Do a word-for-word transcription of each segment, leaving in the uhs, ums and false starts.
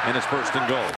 And it's first and goal.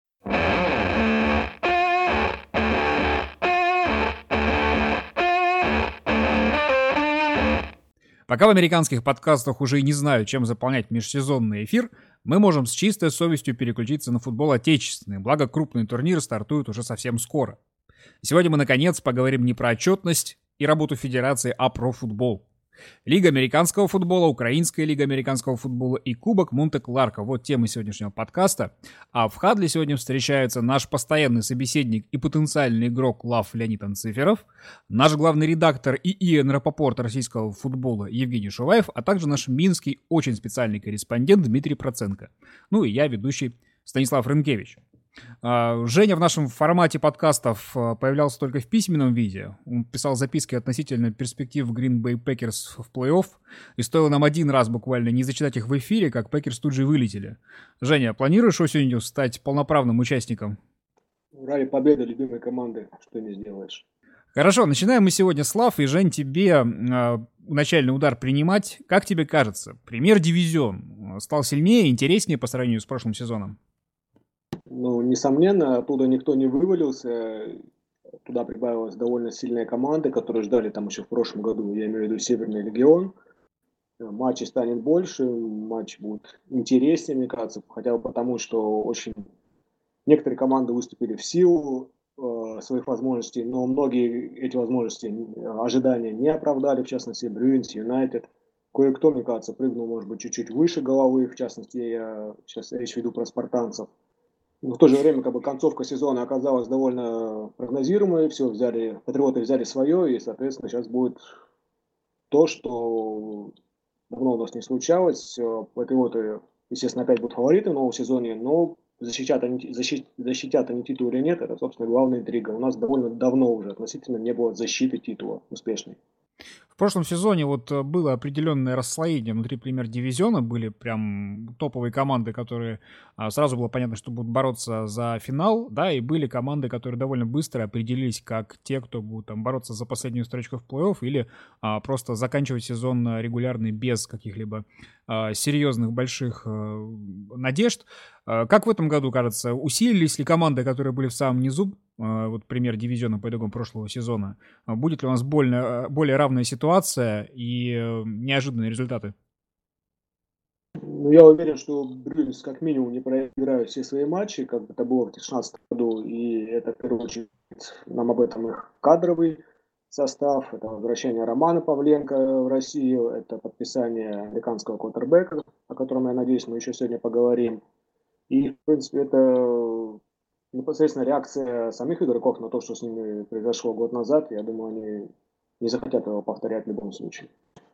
Пока в американских подкастах уже и не знают, чем заполнять межсезонный эфир, мы можем с чистой совестью переключиться на футбол отечественный, благо крупные турниры стартуют уже совсем скоро. Сегодня мы, наконец, поговорим не про отчетность и работу федерации, а про футбол. Лига американского футбола, Украинская лига американского футбола и Кубок Монте-Кларко. Вот темы сегодняшнего подкаста. А в Хадле сегодня встречаются наш постоянный собеседник и потенциальный игрок Лав Леонид Анциферов, наш главный редактор и Иэн Рапопорт российского футбола Евгений Шуваев, а также наш минский очень специальный корреспондент Дмитрий Проценко. Ну и я, ведущий Станислав Рынкевич. Женя в нашем формате подкастов появлялся только в письменном виде. Он писал записки относительно перспектив Green Bay Packers в плей-офф. И стоило нам один раз буквально не зачитать их в эфире, как Packers тут же вылетели. Женя, планируешь осенью стать полноправным участником? Ради победы любимой команды, что не сделаешь. Хорошо, начинаем мы сегодня с Лав. И, Жень, тебе э, начальный удар принимать. Как тебе кажется, премьер-дивизион стал сильнее, интереснее по сравнению с прошлым сезоном? Ну, несомненно, оттуда никто не вывалился. Туда прибавилась довольно сильная команда, которые ждали там еще в прошлом году, я имею в виду Северный Легион. Матчей станет больше, матч будет интереснее, мне кажется, хотя бы потому, что очень некоторые команды выступили в силу э, своих возможностей, но многие эти возможности, ожидания не оправдали, в частности, Брюинс, Юнайтед. Кое-кто, мне кажется, прыгнул, может быть, чуть-чуть выше головы, в частности, я сейчас речь веду про спартанцев. Но в то же время, как бы, концовка сезона оказалась довольно прогнозируемой, все взяли, патриоты взяли свое, и, соответственно, сейчас будет то, что давно у нас не случалось. Патриоты, естественно, опять будут фавориты в новом сезоне, но защитят они, защит, защитят они титул или нет, это, собственно, главная интрига. У нас довольно давно уже относительно не было защиты титула успешной. В прошлом сезоне вот было определенное расслоение внутри премьер-дивизиона, были прям топовые команды, которые а, сразу было понятно, что будут бороться за финал, да, и были команды, которые довольно быстро определились как те, кто будут там бороться за последнюю строчку в плей-офф или а, просто заканчивать сезон регулярный без каких-либо а, серьезных больших а, надежд. А, как в этом году, кажется, усилились ли команды, которые были в самом низу, вот пример дивизиона по итогам прошлого сезона? Будет ли у нас более, более равная ситуация и неожиданные результаты? Ну, я уверен, что Брюинс как минимум не проиграют все свои матчи, как это было в две тысячи шестнадцатом году, и это, в первую очередь, нам об этом их кадровый состав, это возвращение Романа Павленко в Россию, это подписание американского квотербека, о котором, я надеюсь, мы еще сегодня поговорим. И, в принципе, это непосредственно реакция самих игроков на то, что с ними произошло год назад. Я думаю, они не захотят его повторять в любом случае.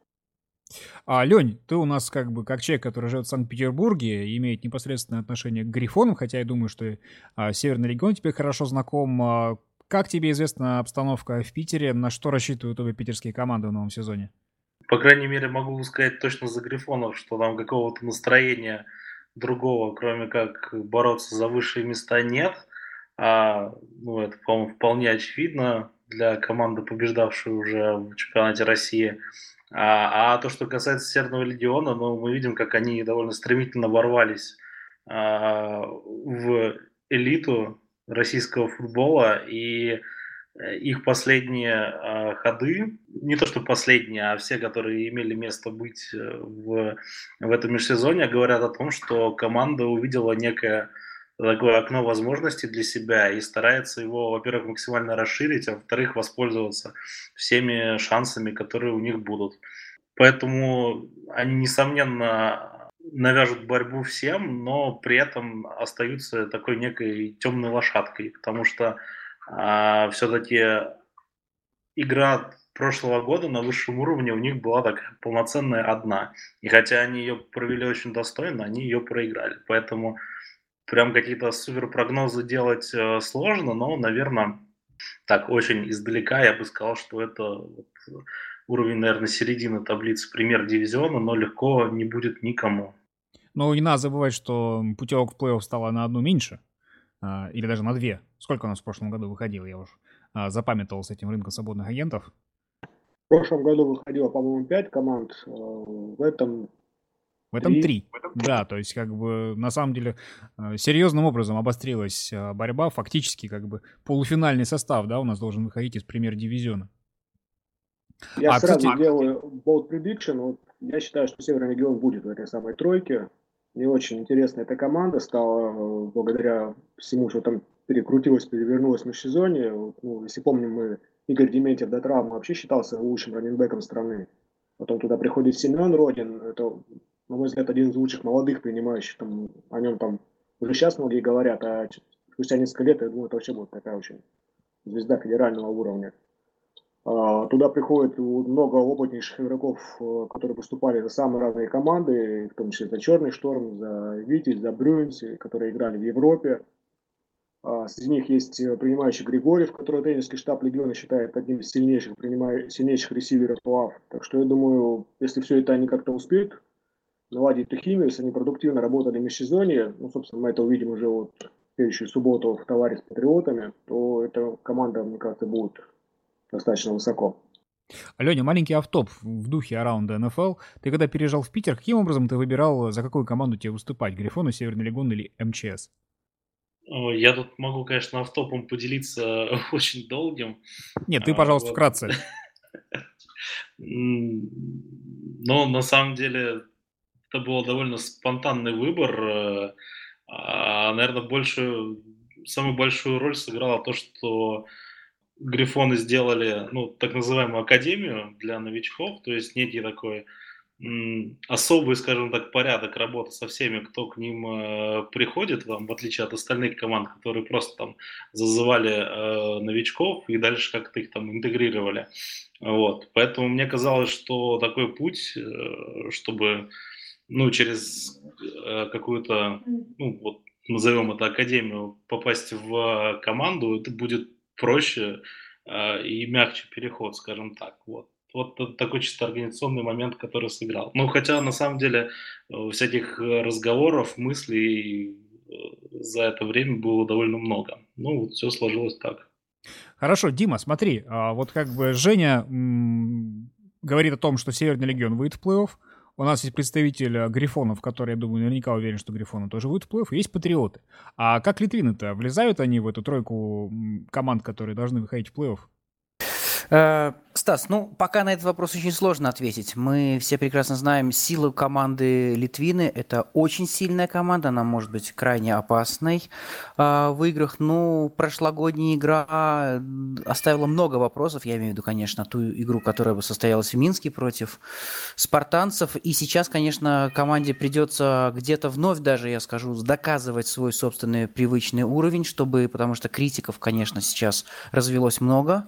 А, Лень, ты у нас как бы как человек, который живет в Санкт-Петербурге и имеет непосредственное отношение к Грифонам, хотя я думаю, что а, Северный регион тебе хорошо знаком. А, как тебе известна обстановка в Питере? На что рассчитывают обе питерские команды в новом сезоне? По крайней мере, могу сказать точно за Грифонов, что там какого-то настроения другого, кроме как бороться за высшие места, нет. А, ну, это, по-моему, вполне очевидно для команды, побеждавшей уже в чемпионате России. А, а то, что касается Северного легиона, ну, мы видим, как они довольно стремительно ворвались а, в элиту российского футбола, и их последние а, ходы, не то что последние, а все, которые имели место быть в, в этом межсезонье, говорят о том, что команда увидела некое такое окно возможностей для себя и старается его, во-первых, максимально расширить, а во-вторых, воспользоваться всеми шансами, которые у них будут. Поэтому они, несомненно, навяжут борьбу всем, но при этом остаются такой некой темной лошадкой, потому что а, все-таки игра прошлого года на высшем уровне у них была такая полноценная одна. И хотя они ее провели очень достойно, они ее проиграли. Поэтому прям какие-то супер прогнозы делать э, сложно, но, наверное, так очень издалека я бы сказал, что это вот уровень, наверное, середины таблицы премьер-дивизиона, но легко не будет никому. Ну, не надо забывать, что путевок в плей-офф стало на одну меньше, а, или даже на две. Сколько у нас в прошлом году выходило, я уже а, запамятовал с этим рынком свободных агентов. В прошлом году выходило, по-моему, пять команд. В этом В этом три. Да, то есть как бы на самом деле э, серьезным образом обострилась э, борьба. Фактически как бы полуфинальный состав, да, у нас должен выходить из премьер-дивизиона. Я А, сразу кстати, делаю bold prediction. Вот я считаю, что Северный регион будет в этой самой тройке. Мне очень интересна эта команда стала э, благодаря всему, что там перекрутилось, перевернулось в межсезонье. Вот, ну, если помним, мы Игорь Дементьев до травмы вообще считался лучшим раннингбеком страны. Потом туда приходит Семен Родин. Это, на мой взгляд, один из лучших молодых принимающих. Там, о нем там уже сейчас многие говорят, а спустя несколько лет, я думаю, это вообще будет такая очень звезда федерального уровня. А, Туда приходит много опытнейших игроков, э, которые выступали за самые разные команды, в том числе за Черный Шторм, за Витязь, за Брюнс, которые играли в Европе. А, Среди них есть э, принимающий Григорьев, который тренерский штаб Легиона считает одним из сильнейших, принимай- сильнейших ресиверов ПАФ. Так что я думаю, если все это они как-то успеют наладить эту химию, если они продуктивно работали в межсезонье, ну, собственно, мы это увидим уже вот в следующую субботу в товаре с Патриотами, то эта команда, мне кажется, будет достаточно высоко. Леня, маленький автоп в духе Around эн эф эл. Ты когда переезжал в Питер, каким образом ты выбирал, за какую команду тебе выступать? Грифоны, Северный Легион или эм че эс? Ой, Я тут могу, конечно, автопом поделиться очень долгим. Нет, ты, А, пожалуйста, вот. вкратце. М, Но на самом деле это был довольно спонтанный выбор. э, А, наверное, большую, самую большую роль сыграло то, что Грифоны сделали, ну, так называемую академию для новичков, то есть некий такой м, особый, скажем так, порядок работы со всеми, кто к ним э, приходит, там, в отличие от остальных команд, которые просто там зазывали э, новичков и дальше как-то их там интегрировали. Вот. Поэтому мне казалось, что такой путь, э, чтобы ну, через э, какую-то, ну, вот назовем это академию, попасть в команду, это будет проще э, и мягче переход, скажем так. Вот. Вот это такой чисто организационный момент, который сыграл. Ну, хотя на самом деле э, всяких э, разговоров, мыслей э, за это время было довольно много. Ну, вот все сложилось так. Хорошо, Дима, смотри, а, вот как бы Женя м, говорит о том, что Северный Легион выйдет в плей-офф. У нас есть представитель а, Грифонов, который, я думаю, наверняка уверен, что Грифоны тоже выйдут в плей-офф. И есть Патриоты. А как Литвины-то? Влезают они в эту тройку м, команд, которые должны выходить в плей-офф? Э, Стас, ну, пока на этот вопрос очень сложно ответить. Мы все прекрасно знаем силу команды Литвины. Это очень сильная команда, она может быть крайне опасной э, в играх. Ну, прошлогодняя игра оставила много вопросов. Я имею в виду, конечно, ту игру, которая бы состоялась в Минске против спартанцев. И сейчас, конечно, команде придется где-то вновь даже, я скажу, доказывать свой собственный привычный уровень, чтобы, потому что критиков, конечно, сейчас развелось много.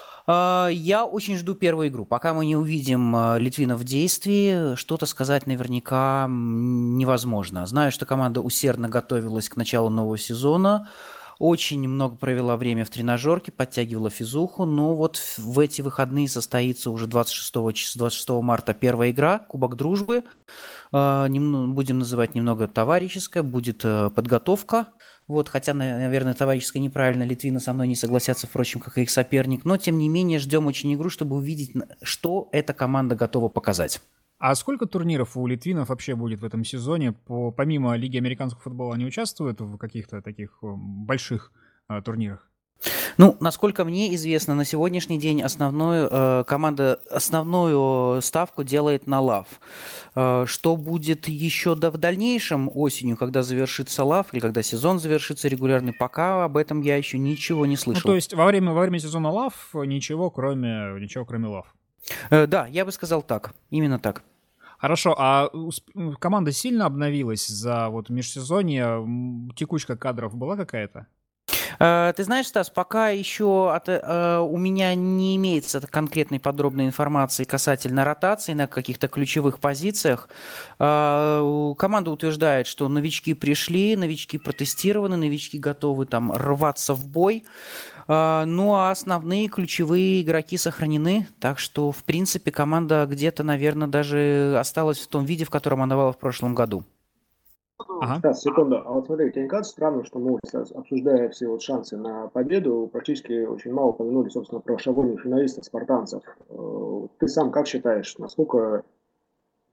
Я очень жду первую игру. Пока мы не увидим Литвинов в действии, что-то сказать наверняка невозможно. Знаю, что команда усердно готовилась к началу нового сезона, очень много провела время в тренажерке, подтягивала физуху, но вот в эти выходные состоится уже двадцать шестого, двадцать шестого марта первая игра, Кубок Дружбы. Будем называть немного товарищеская, будет подготовка. Вот, хотя, наверное, товарищеская неправильно, Литвины со мной не согласятся, впрочем, как и их соперник. Но, тем не менее, ждем очень игру, чтобы увидеть, что эта команда готова показать. А сколько турниров у литвинов вообще будет в этом сезоне? По, помимо Лиги американского футбола, они участвуют в каких-то таких больших э, турнирах? Ну, насколько мне известно, на сегодняшний день основную, э, команда основную ставку делает на лав. Э, что будет еще да, в дальнейшем осенью, когда завершится лав, или когда сезон завершится регулярный, пока об этом я еще ничего не слышал. Ну, то есть во время, во время сезона лав ничего кроме, ничего кроме лав? Э, да, я бы сказал так, именно так. Хорошо, а команда сильно обновилась за вот межсезонье? Текучка кадров была какая-то? Ты знаешь, Стас, пока еще от, uh, у меня не имеется конкретной подробной информации касательно ротации на каких-то ключевых позициях. Uh, команда утверждает, что новички пришли, новички протестированы, новички готовы там рваться в бой. Uh, ну а основные ключевые игроки сохранены, так что, в принципе, команда где-то, наверное, даже осталась в том виде, в котором она была в прошлом году. Ага. Стас, секунду. А вот смотри, тебе не кажется странным, что мы сейчас, обсуждая все вот шансы на победу, практически очень мало упомянули, собственно, про шаблонных финалистов, спартанцев. Ты сам как считаешь, насколько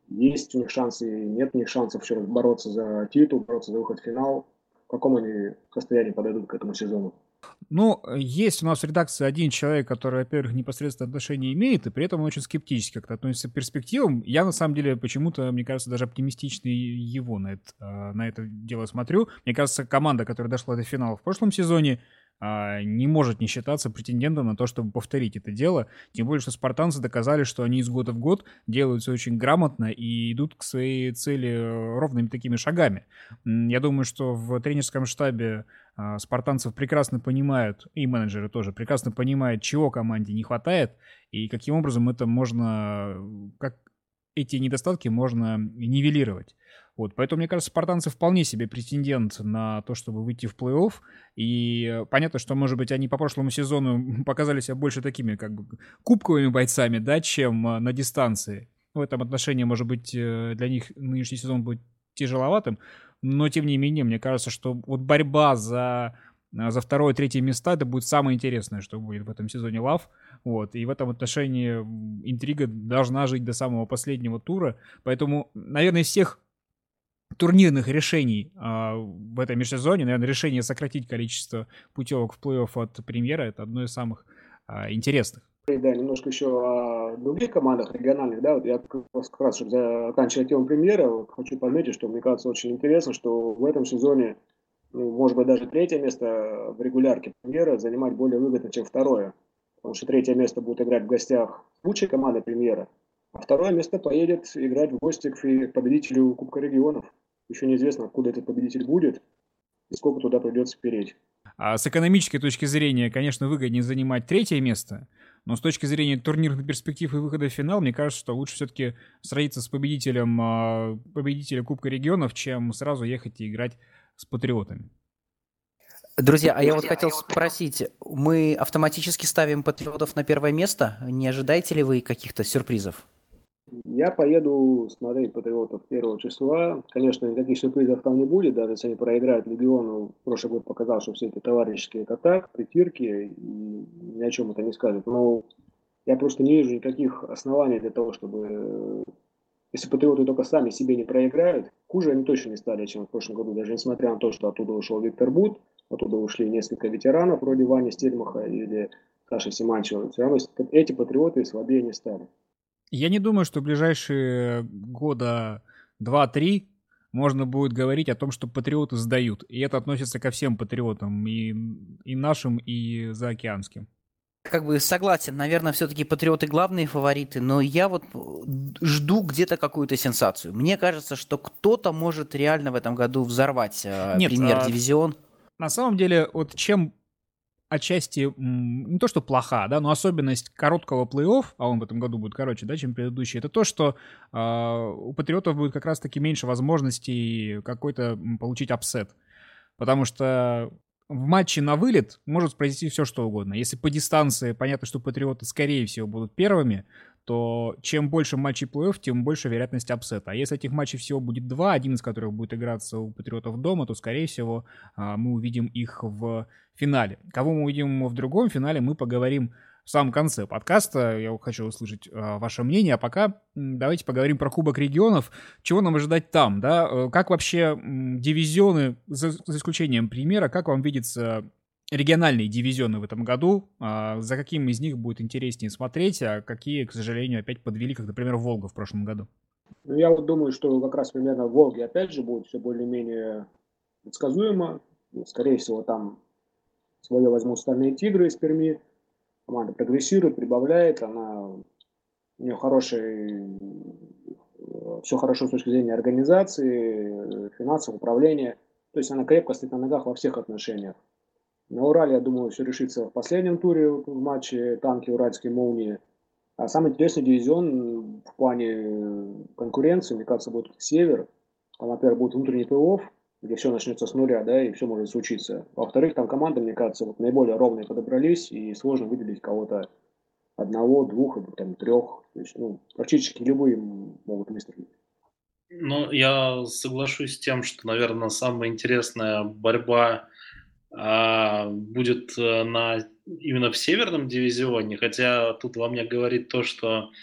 есть у них шансы, нет у них шансов еще раз бороться за титул, бороться за выход в финал. В каком они состоянии подойдут к этому сезону? Ну, есть у нас в редакции один человек, который, во-первых, непосредственно отношение имеет, и при этом он очень скептически как-то относится к перспективам. Я, на самом деле, почему-то, мне кажется, даже оптимистично его на это, на это дело смотрю. Мне кажется, команда, которая дошла до финала в прошлом сезоне, не может не считаться претендентом на то, чтобы повторить это дело. Тем более, что спартанцы доказали, что они из года в год делают все очень грамотно и идут к своей цели ровными такими шагами. Я думаю, что в тренерском штабе спартанцев прекрасно понимают, и менеджеры тоже прекрасно понимают, чего команде не хватает, и каким образом это можно, как эти недостатки можно нивелировать. Вот, поэтому, мне кажется, спартанцы вполне себе претендент на то, чтобы выйти в плей-офф. И понятно, что, может быть, они по прошлому сезону показали себя больше такими, как бы, кубковыми бойцами, да, чем на дистанции. В этом отношении, может быть, для них нынешний сезон будет тяжеловатым. Но, тем не менее, мне кажется, что вот борьба за, за второе, третье места, это будет самое интересное, что будет в этом сезоне ЛАВ. Вот, и в этом отношении интрига должна жить до самого последнего тура. Поэтому, наверное, из всех турнирных решений а, в этом межсезонье, наверное, решение сократить количество путевок в плей-офф от премьера — это одно из самых а, интересных. Да, немножко еще о других командах региональных, да, вот я как раз, чтобы заканчивать тему премьера, вот хочу подметить, что мне кажется очень интересно, что в этом сезоне, ну, может быть, даже третье место в регулярке премьера занимать более выгодно, чем второе, потому что третье место будет играть в гостях лучшей команды премьера, а второе место поедет играть в гости к победителю Кубка регионов. Еще неизвестно, откуда этот победитель будет и сколько туда придется переть. А с экономической точки зрения, конечно, выгоднее занимать третье место, но с точки зрения турнирных перспектив и выхода в финал, мне кажется, что лучше все-таки сразиться с победителем победителя Кубка регионов, чем сразу ехать и играть с патриотами. Друзья, а я вот хотел спросить, мы автоматически ставим патриотов на первое место? Не ожидаете ли вы каких-то сюрпризов? Я поеду смотреть патриотов первого числа. Конечно, никаких сюрпризов там не будет, даже если они проиграют Легиону. Прошлый год показал, что все эти товарищеские это так, притирки, и ни о чем это не скажет. Но я просто не вижу никаких оснований для того, чтобы... Если патриоты только сами себе не проиграют, хуже они точно не стали, чем в прошлом году. Даже несмотря на то, что оттуда ушел Виктор Бут, оттуда ушли несколько ветеранов, вроде Вани Стельмаха или Саши Симанчева. Все равно эти патриоты слабее не стали. Я не думаю, что в ближайшие года два-три можно будет говорить о том, что патриоты сдают. И это относится ко всем патриотам, и, и нашим, и заокеанским. Как бы согласен, наверное, все-таки патриоты главные фавориты, но я вот жду где-то какую-то сенсацию. Мне кажется, что кто-то может реально в этом году взорвать Нет, премьер-дивизион. А, на самом деле, вот чем отчасти не то, что плоха, да, но особенность короткого плей-офф, а он в этом году будет короче, да, чем предыдущий, это то, что э, у патриотов будет как раз-таки меньше возможностей какой-то получить апсет. Потому что в матче на вылет может произойти все, что угодно. Если по дистанции понятно, что патриоты, скорее всего, будут первыми, то чем больше матчей плей-офф, тем больше вероятность апсета. А если этих матчей всего будет два, один из которых будет играться у патриотов дома, то, скорее всего, мы увидим их в финале. Кого мы увидим в другом финале, мы поговорим в самом конце подкаста. Я хочу услышать ваше мнение. А пока давайте поговорим про Кубок регионов. Чего нам ожидать там, да? Как вообще дивизионы, за исключением премьера, как вам видится региональные дивизионы в этом году? За каким из них будет интереснее смотреть, а какие, к сожалению, опять подвели, как, например, Волга в прошлом году? Ну, я вот думаю, что как раз примерно в Волге опять же будет все более-менее предсказуемо. Скорее всего, там свое возьмут стальные тигры из Перми. Команда прогрессирует, прибавляет, она, у нее хороший, все хорошо с точки зрения организации, финансового управления. То есть она крепко стоит на ногах во всех отношениях. На Урале, я думаю, все решится в последнем туре в матче танки Уральские молнии. А самый интересный дивизион в плане конкуренции, мне кажется, будет Север. Там, во-первых, будет внутренний плей-офф, где все начнется с нуля, да, и все может случиться. Во-вторых, там команды, мне кажется, вот наиболее ровные подобрались, и сложно выделить кого-то одного, двух, или там трех. То есть, ну, практически любые могут выстрелить. Ну, я соглашусь с тем, что, наверное, самая интересная борьба а, будет на, именно в северном дивизионе, хотя тут во мне говорит то, что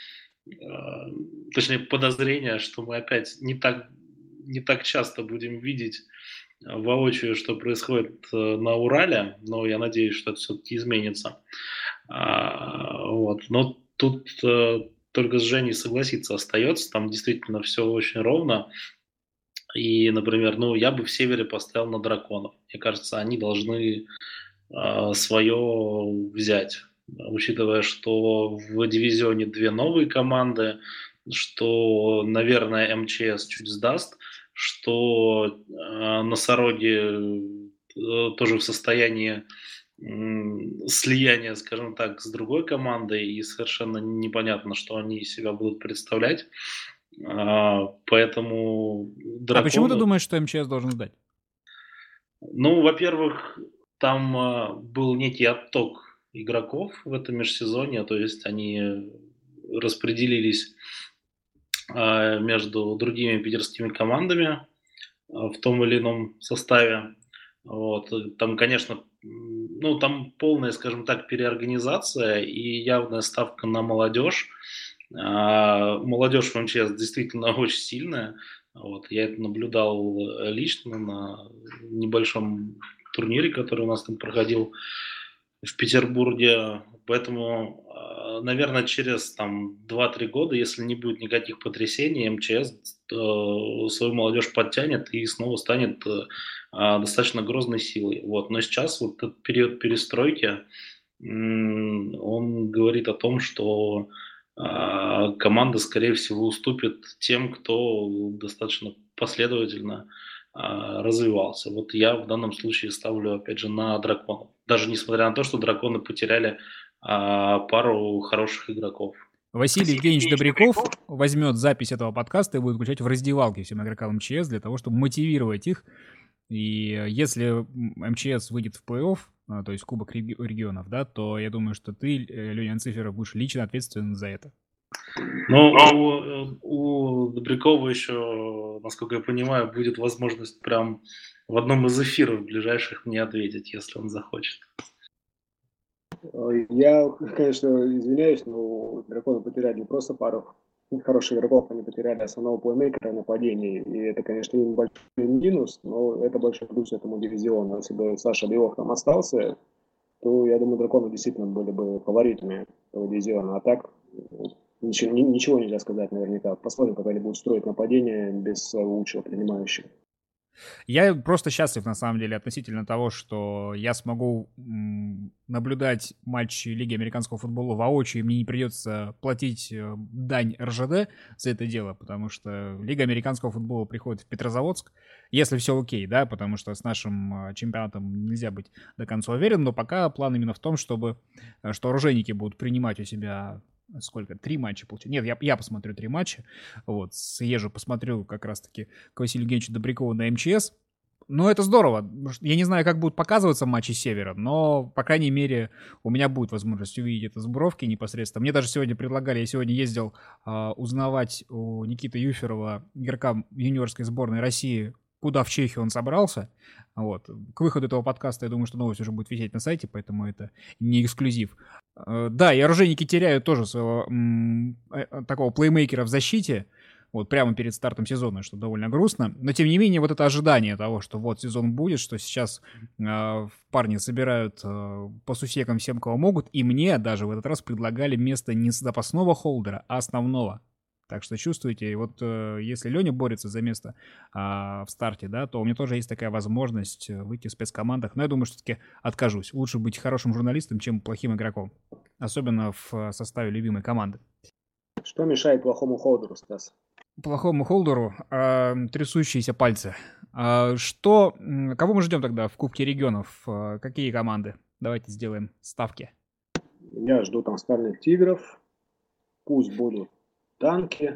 точнее, подозрение, что мы опять не так, не так часто будем видеть воочию, что происходит на Урале, но я надеюсь, что это все-таки изменится. Вот. Но тут только с Женей согласиться остается, там действительно все очень ровно. И, например, ну, я бы в Севере поставил на Драконов. Мне кажется, они должны э, свое взять, учитывая, что в дивизионе две новые команды, что, наверное, эм че эс чуть сдаст, что э, Носороги э, тоже в состоянии э, слияния, скажем так, с другой командой, и совершенно непонятно, что они из себя будут представлять. А, поэтому драконы... А почему ты думаешь, что эм че эс должен сдать? Ну, во-первых, там а, был некий отток игроков в этом межсезонье, то есть они распределились а, между другими питерскими командами а, в том или ином составе. Вот. Там, конечно, ну, там полная, скажем так, переорганизация и явная ставка на молодежь. Молодежь в эм че эс действительно очень сильная. Вот, я это наблюдал лично на небольшом турнире, который у нас там проходил в Петербурге. Поэтому, наверное, через там, два-три года, если не будет никаких потрясений, эм че эс свою молодежь подтянет и снова станет достаточно грозной силой. Вот. Но сейчас вот этот период перестройки, он говорит о том, что команда, скорее всего, уступит тем, кто достаточно последовательно развивался. Вот я в данном случае ставлю, опять же, на Драконов. Даже несмотря на то, что Драконы потеряли пару хороших игроков. Василий Евгеньевич Добряков возьмет запись этого подкаста и будет включать в раздевалке всем игрокам эм че эс для того, чтобы мотивировать их. И если эм че эс выйдет в плей-офф, то есть Кубок регионов, да, то я думаю, что ты, Леня Анциферов, будешь лично ответственен за это. Ну, у, у Добрякова еще, насколько я понимаю, будет возможность прям в одном из эфиров ближайших мне ответить, если он захочет. Я, конечно, извиняюсь, но Драконы потеряли не просто пару хороших игроков, они потеряли основного плеймейкера нападения, и это, конечно, небольшой минус, но это большой плюс этому дивизиону. Если бы Саша Белов там остался, то, я думаю, Драконы действительно были бы фаворитами этого дивизиона. А так, ничего, ничего нельзя сказать наверняка. Посмотрим, как они будут строить нападение без лучшего принимающего. Я просто счастлив, на самом деле, относительно того, что я смогу наблюдать матчи Лиги американского футбола воочию, и мне не придется платить дань эр жэ дэ за это дело, потому что Лига американского футбола приходит в Петрозаводск, если все окей, да, потому что с нашим чемпионатом нельзя быть до конца уверен, но пока план именно в том, чтобы, что оружейники будут принимать у себя... Сколько? Три матча получилось. Нет, я, я посмотрю три матча. Вот, съезжу, посмотрю как раз-таки к Василию Евгеньевичу Добрякову на эм че эс. Ну, это здорово. Я не знаю, как будут показываться матчи Севера, но, по крайней мере, у меня будет возможность увидеть это с Бровки непосредственно. Мне даже сегодня предлагали, я сегодня ездил э, узнавать у Никиты Юферова, игрока юниорской сборной России, куда в Чехию он собрался. Вот. К выходу этого подкаста, я думаю, что новость уже будет висеть на сайте, поэтому это не эксклюзив. Да, и оружейники теряют тоже своего м- такого плеймейкера в защите, вот прямо перед стартом сезона, что довольно грустно. Но, тем не менее, вот это ожидание того, что вот сезон будет, что сейчас э, парни собирают э, по сусекам всем, кого могут, и мне даже в этот раз предлагали место не запасного холдера, а основного. Так что чувствуете, вот э, если Леня борется за место э, в старте, да, то у меня тоже есть такая возможность выйти в спецкомандах. Но я думаю, что все-таки откажусь. Лучше быть хорошим журналистом, чем плохим игроком. Особенно в составе любимой команды. Что мешает плохому холдеру, Стас? Плохому холдеру э, трясущиеся пальцы. Э, что, кого мы ждем тогда в Кубке регионов? Э, какие команды? Давайте сделаем ставки. Я жду там Стальных Тигров. Пусть будут Танки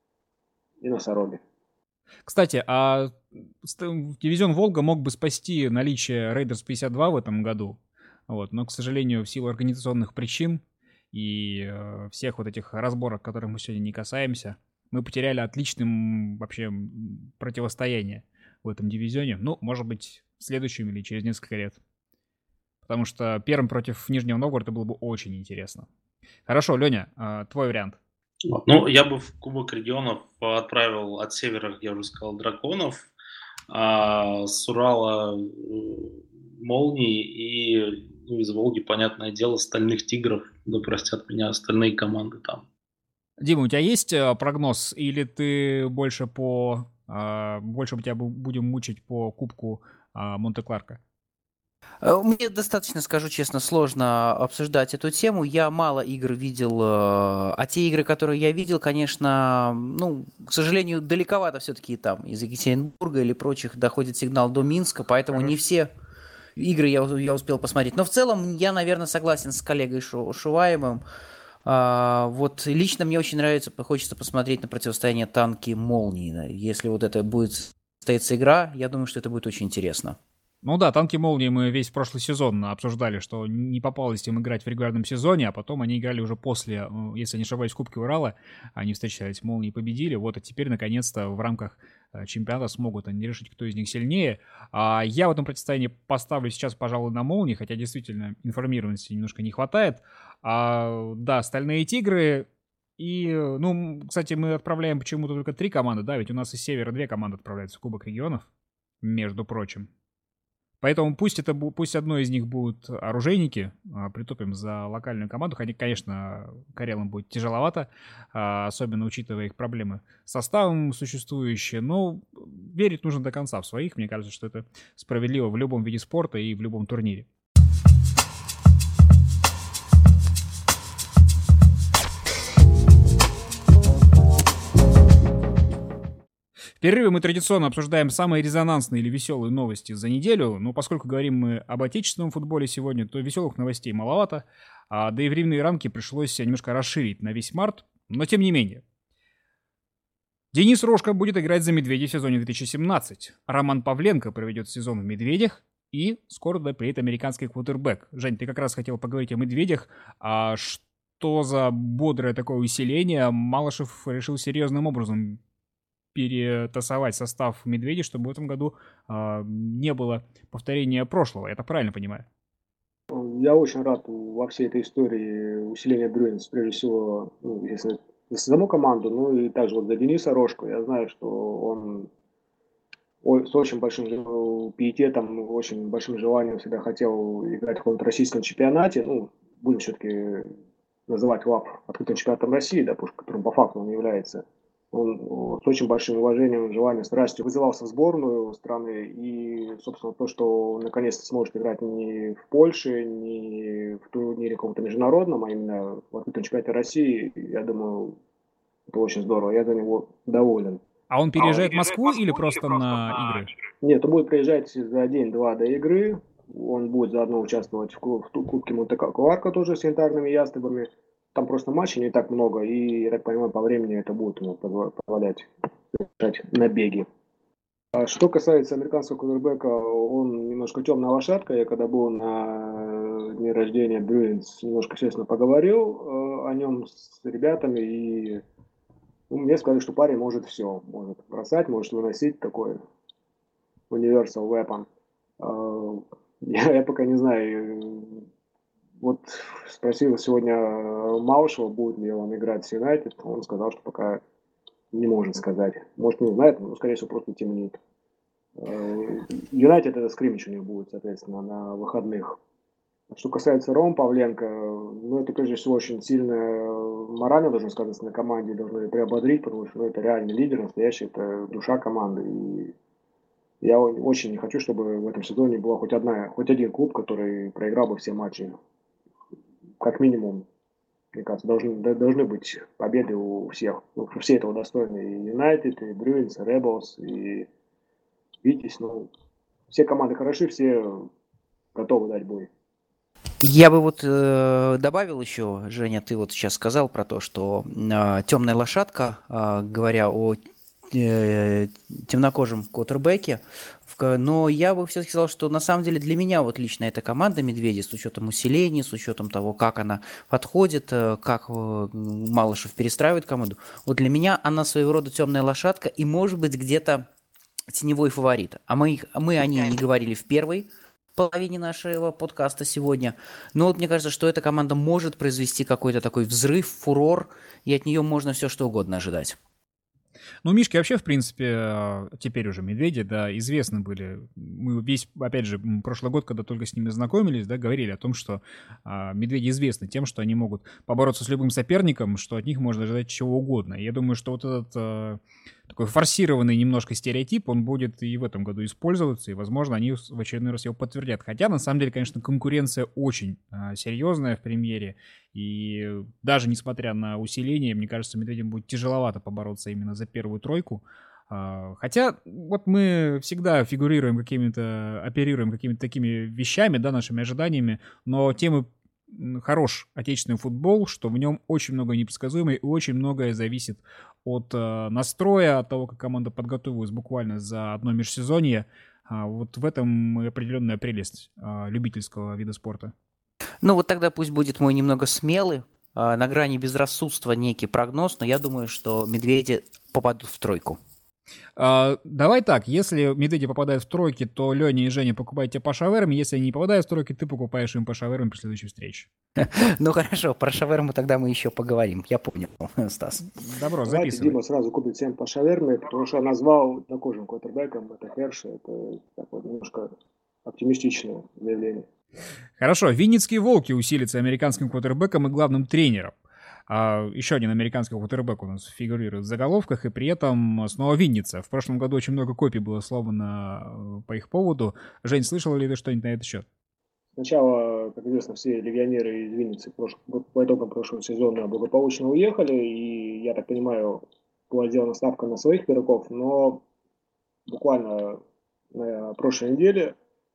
и Носороги. Кстати, а дивизион Волга мог бы спасти наличие Рейдерс пятьдесят два в этом году. Вот, но, к сожалению, в силу организационных причин и э, всех вот этих разборок, которых мы сегодня не касаемся, мы потеряли отличное вообще противостояние в этом дивизионе. Ну, может быть, в следующем или через несколько лет. Потому что первым против Нижнего Новгорода было бы очень интересно. Хорошо, Леня, твой вариант. Вот. Ну, я бы в Кубок регионов отправил от севера, как я уже сказал, драконов, а с Урала э, молнии и ну, из Волги, понятное дело, стальных тигров, да простят меня остальные команды там. Дима, у тебя есть э, прогноз, или ты больше по э, больше мы тебя бу- будем мучить по кубку э, Монте-Кларко? Э, Мне достаточно, скажу честно, сложно обсуждать эту тему. Я мало игр видел, э, а те игры, которые я видел, конечно, ну, к сожалению, далековато все-таки там из Екатеринбурга или прочих доходит сигнал до Минска, поэтому не все игры я, я успел посмотреть. Но в целом я, наверное, согласен с коллегой Шу- Шуваевым. А, вот лично мне очень нравится, хочется посмотреть на противостояние танки-молнии. Да. Если вот это будет состояться игра, я думаю, что это будет очень интересно. Ну да, танки молнии мы весь прошлый сезон обсуждали, что не попалось им играть в регулярном сезоне, а потом они играли уже после, ну, если не ошибаюсь, в Кубке Урала, они встречались, молнии победили, вот, а теперь наконец-то в рамках э, чемпионата смогут они решить, кто из них сильнее. А я в этом противостоянии поставлю сейчас, пожалуй, на молнии, хотя действительно информированности немножко не хватает. А, да, стальные тигры. И, ну, кстати, мы отправляем почему-то только три команды, да, ведь у нас из севера две команды отправляются в Кубок регионов, между прочим. Поэтому пусть это пусть одной из них будут оружейники, а, притопим за локальную команду. Хотя, конечно, Карелам будет тяжеловато, а, особенно учитывая их проблемы с составом существующие. Но верить нужно до конца в своих. Мне кажется, что это справедливо в любом виде спорта и в любом турнире. В перерыве мы традиционно обсуждаем самые резонансные или веселые новости за неделю, но поскольку говорим мы об отечественном футболе сегодня, то веселых новостей маловато, а, да и временные рамки пришлось немножко расширить на весь март, но тем не менее. Денис Рожко будет играть за «Медведей» в сезоне две тысячи семнадцать. Роман Павленко проведет сезон в «Медведях», и скоро да, приедет американский квотербек. Жень, ты как раз хотел поговорить о «Медведях», а что за бодрое такое усиление? Малышев решил серьезным образом перетасовать состав «Медведей», чтобы в этом году э, не было повторения прошлого. Я так правильно понимаю? Я очень рад во всей этой истории усиления Брюинс, прежде всего, ну, если за саму команду, ну и также вот за Дениса Рожко. Я знаю, что он ой- с очень большим пиететом, очень большим желанием всегда хотел играть в каком-то российском чемпионате. Ну, будем все-таки называть ВАП открытым чемпионатом России, да, потому что которым по факту он не является. Он вот, с очень большим уважением, желанием, страстью вызывался в сборную страны. И, собственно, то, что он наконец-то сможет играть не в Польше, не в турнире каком-то международном, а именно в открытом чемпионате России, я думаю, это очень здорово. Я за него доволен. А он переезжает в Москву или просто на игры? Нет, он будет приезжать за день-два до игры. Он будет заодно участвовать в, клуб, в Кубке Монте-Кларко тоже с янтарными ястребами. Там просто матчей не так много, и, я так понимаю, по времени это будет ему позволять решать набеги. А что касается американского квотербека, он немножко темная лошадка. Я когда был на дне рождения Брюинс, немножко, естественно, поговорил э, о нем с ребятами, и ну, мне сказали, что парень может все. Может бросать, может выносить, такой Universal Weapon. Uh, я, я пока не знаю. Вот спросил сегодня Малышева, будет ли он играть с Юнайтед. Он сказал, что пока не может сказать. Может, не знает, но, скорее всего, просто темнеет. Юнайтед это скриммидж у них будет, соответственно, на выходных. Что касается Рома Павленко, ну, это, прежде всего, очень сильно морально должно сказаться на команде, должно ее приободрить, потому что ну, это реальный лидер, настоящий, это душа команды. И я очень не хочу, чтобы в этом сезоне была хоть одна, хоть один клуб, который проиграл бы все матчи. Как минимум, мне кажется, должны, должны быть победы у всех. Ну, все этого достойны. И Юнайтед, и Брюинс, и Ребелс, и Витязь. Ну, все команды хороши, все готовы дать бой. Я бы вот э, добавил еще, Женя, ты вот сейчас сказал про то, что э, темная лошадка, э, говоря о э, темнокожем квотербеке, но я бы все-таки сказал, что на самом деле для меня вот лично эта команда «Медведи» с учетом усиления, с учетом того, как она подходит, как Малышев перестраивает команду, вот для меня она своего рода темная лошадка и может быть где-то теневой фаворит. А мы, мы о ней не говорили в первой половине нашего подкаста сегодня. Но вот мне кажется, что эта команда может произвести какой-то такой взрыв, фурор, и от нее можно все что угодно ожидать. Ну, Мишки вообще, в принципе, теперь уже медведи, да, известны были. Мы весь, опять же, прошлый год, когда только с ними знакомились, да, говорили о том, что а, медведи известны тем, что они могут побороться с любым соперником, что от них можно ожидать чего угодно. И я думаю, что вот этот а, такой форсированный немножко стереотип, он будет и в этом году использоваться, и, возможно, они в очередной раз его подтвердят. Хотя, на самом деле, конечно, конкуренция очень а, серьезная в премьере, и даже несмотря на усиление, мне кажется, медведям будет тяжеловато побороться именно за первую тройку. Хотя вот мы всегда фигурируем какими-то, оперируем какими-то такими вещами, да, нашими ожиданиями, но тем и хорош отечественный футбол, что в нем очень много непредсказуемого и очень многое зависит от настроя, от того, как команда подготовилась буквально за одно межсезонье. Вот в этом определенная прелесть любительского вида спорта. Ну вот тогда пусть будет мой немного смелый, на грани безрассудства некий прогноз, но я думаю, что медведи попадут в тройку. А, давай так, если медведи попадают в тройки, то Леня и Женя покупайте по шаверме, если они не попадают в тройки, ты покупаешь им по шаверме при следующей встрече. Ну хорошо, про шаверму тогда мы еще поговорим, я понял, Стас. Добро, Давайте записывай. Дима сразу купит всем по шаверме, потому что назвал однокожим квотербеком, это Херши, это такое немножко оптимистичное заявление. Хорошо, винницкие волки усилятся американским квотербеком и главным тренером. А еще один американский квотербек у нас фигурирует в заголовках, и при этом снова Винница. В прошлом году очень много копий было сломано по их поводу. Жень, слышал ли ты что-нибудь на этот счет? Сначала, как известно, все легионеры из Винницы по итогам прошлого сезона благополучно уехали, и, я так понимаю, была сделана ставка на своих игроков, но буквально на прошлой неделе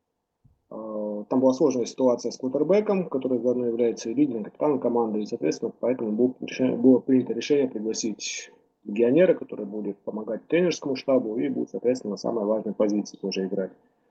там была сложная ситуация с квотербеком, который заодно является лидером, капитаном команды, и, соответственно, поэтому было, решение, было принято решение пригласить легионера, который будет помогать тренерскому штабу и будет, соответственно, на самой важной позиции тоже играть.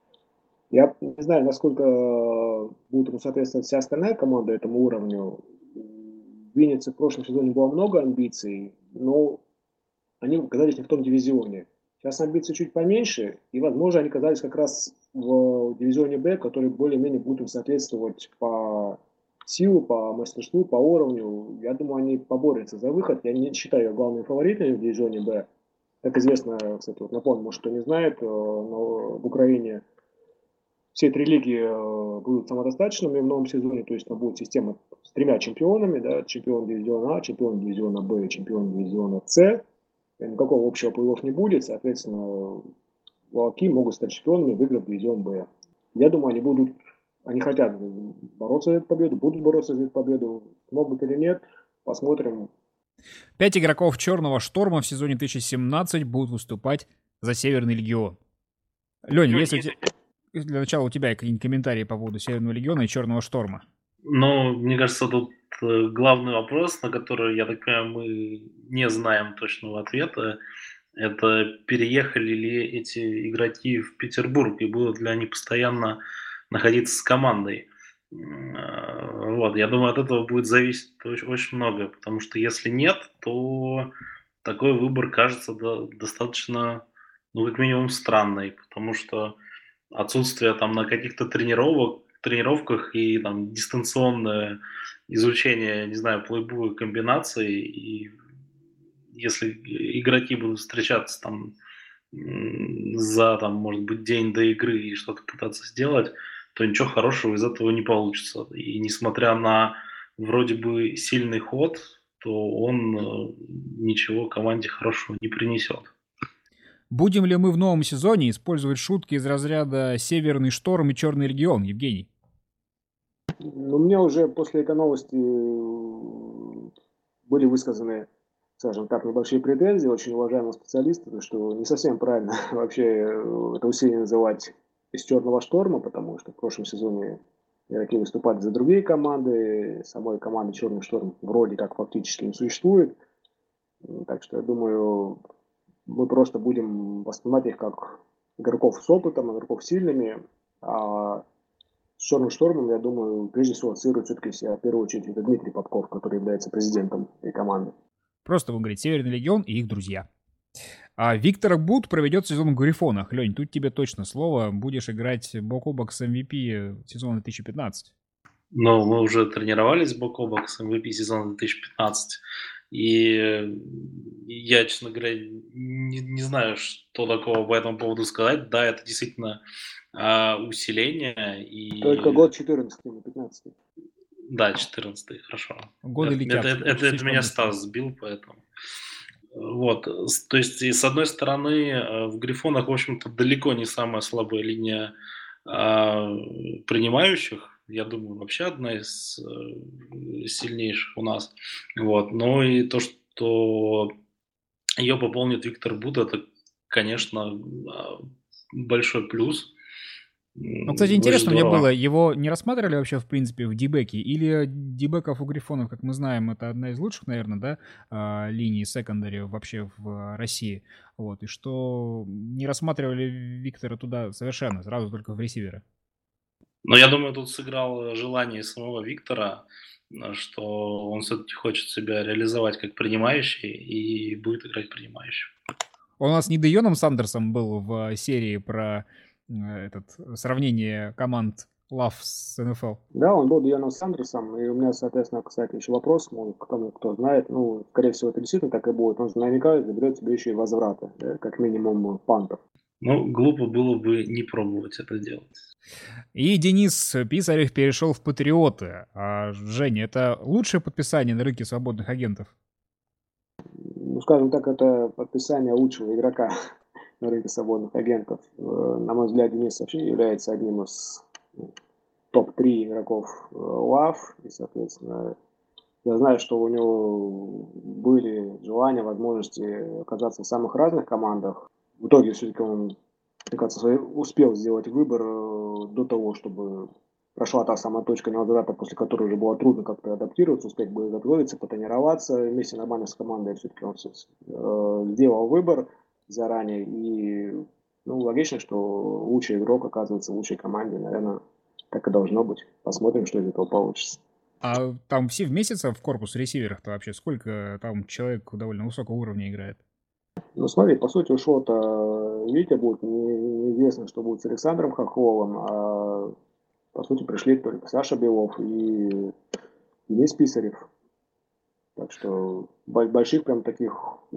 Я не знаю, насколько будет ему соответствовать вся остальная команда этому уровню. В Виннице в прошлом сезоне было много амбиций, но они оказались не в том дивизионе. Сейчас амбиции чуть поменьше, и, возможно, они оказались как раз в дивизионе Б, который более-менее будет им соответствовать по силу, по мастерству, по уровню. Я думаю, они поборются за выход. Я не считаю их главными фаворитами в дивизионе Б. Как известно, кстати, вот напомню, может, кто не знает, но в Украине все три лиги будут самодостаточными в новом сезоне, то есть там будет система с тремя чемпионами, да, чемпион дивизиона А, чемпион дивизиона Б и чемпион дивизиона С. Никакого общего плей-офф не будет, соответственно, волки могут стать чемпионами, выиграв дивизион Б. Я думаю, они будут, они хотят бороться за эту победу, будут бороться за эту победу, могут или нет, посмотрим. Пять игроков «Черного шторма» в сезоне две тысячи семнадцать будут выступать за Северный легион. Леня, если те... для начала у тебя какие-нибудь комментарии по поводу Северного легиона и «Черного шторма»? Ну, мне кажется, тут главный вопрос, на который, я так понимаю, мы не знаем точного ответа, это переехали ли эти игроки в Петербург и будут ли они постоянно находиться с командой. Вот, я думаю, от этого будет зависеть очень, очень много, потому что если нет, то такой выбор кажется до, достаточно, ну, как минимум, странный, потому что отсутствие там на каких-то тренировок, тренировках и там дистанционное изучение, не знаю, плейбука комбинаций, и если игроки будут встречаться там за, там, может быть, день до игры и что-то пытаться сделать, то ничего хорошего из этого не получится. И несмотря на вроде бы сильный ход, то он ничего команде хорошего не принесет. Будем ли мы в новом сезоне использовать шутки из разряда «Северный шторм» и «Черный легион», Евгений? Ну, мне уже после этой новости были высказаны, скажем так, небольшие претензии очень уважаемого специалиста, что не совсем правильно вообще это усилие называть из «Черного шторма», потому что в прошлом сезоне игроки выступали за другие команды, самой команды «Черный шторм» вроде как фактически не существует. Так что я думаю, мы просто будем воспринимать их как игроков с опытом, игроков сильными, а с «Черным штормом», я думаю, прежде всего ассоциирует все-таки себя, в первую очередь, это Дмитрий Попков, который является президентом этой команды. Просто будем говорить «Северный легион» и их друзья. А Виктор Бут проведет сезон в Грифонах. Лень, тут тебе точно слово. Будешь играть бок о бок с эм ви пи сезона две тысячи пятнадцать. Но мы уже тренировались бок о бок с эм ви пи сезона две тысячи пятнадцать. И я, честно говоря, не, не знаю, что такого по этому поводу сказать. Да, это действительно а, усиление. И... Только год четырнадцатый, не пятнадцатый. Да, четырнадцатый, хорошо. Годы это, летят. Это, это, это меня Стас сбил, поэтому... Вот, то есть, и с одной стороны, в Грифонах, в общем-то, далеко не самая слабая линия а, принимающих. Я думаю, вообще одна из э, сильнейших у нас. Вот. Но и то, что ее пополнит Виктор Бут, это, конечно, большой плюс. Ну, кстати, интересно мне было, его не рассматривали вообще, в принципе, в дебеке? Или дебеков у Грифонов, как мы знаем, это одна из лучших, наверное, да, линий секондари вообще в России. Вот. И что не рассматривали Виктора туда совершенно, сразу только в ресивера. Но я думаю, тут сыграло желание самого Виктора, что он все-таки хочет себя реализовать как принимающий и будет играть принимающим. Он у нас не Дейоном Сандерсом был в серии про этот, сравнение команд Лав с эн эф эл. Да, он был Дейоном Сандерсом, и у меня, соответственно, кстати, еще вопрос, может, кто, кто знает, ну, скорее всего, это действительно так и будет, он же наверняка заберет себе еще и возвраты, да, как минимум пантов. Ну, глупо было бы не пробовать это делать. И Денис Писарев перешел в Патриоты. А, Женя, это лучшее подписание на рынке свободных агентов? Ну, скажем так, это подписание лучшего игрока на рынке свободных агентов. На мой взгляд, Денис вообще является одним из топ три игроков ЛАВ. И, соответственно, я знаю, что у него были желания, возможности оказаться в самых разных командах. В итоге все-таки он, мне кажется, успел сделать выбор до того, чтобы прошла та самая точка невозврата, после которой уже было трудно как-то адаптироваться, успеть бы готовиться, потренироваться вместе нормально с командой. Все-таки он э, сделал выбор заранее. И ну, логично, что лучший игрок оказывается в лучшей команде. Наверное, так и должно быть. Посмотрим, что из этого получится. А там все в месяц в корпус ресиверах-то вообще сколько там человек довольно высокого уровня играет? Ну, смотри, по сути, ушел-то Витя будет. Неизвестно, что будет с Александром Хохловым. А по сути, пришли только Саша Белов и Денис Писарев. Так что больших прям таких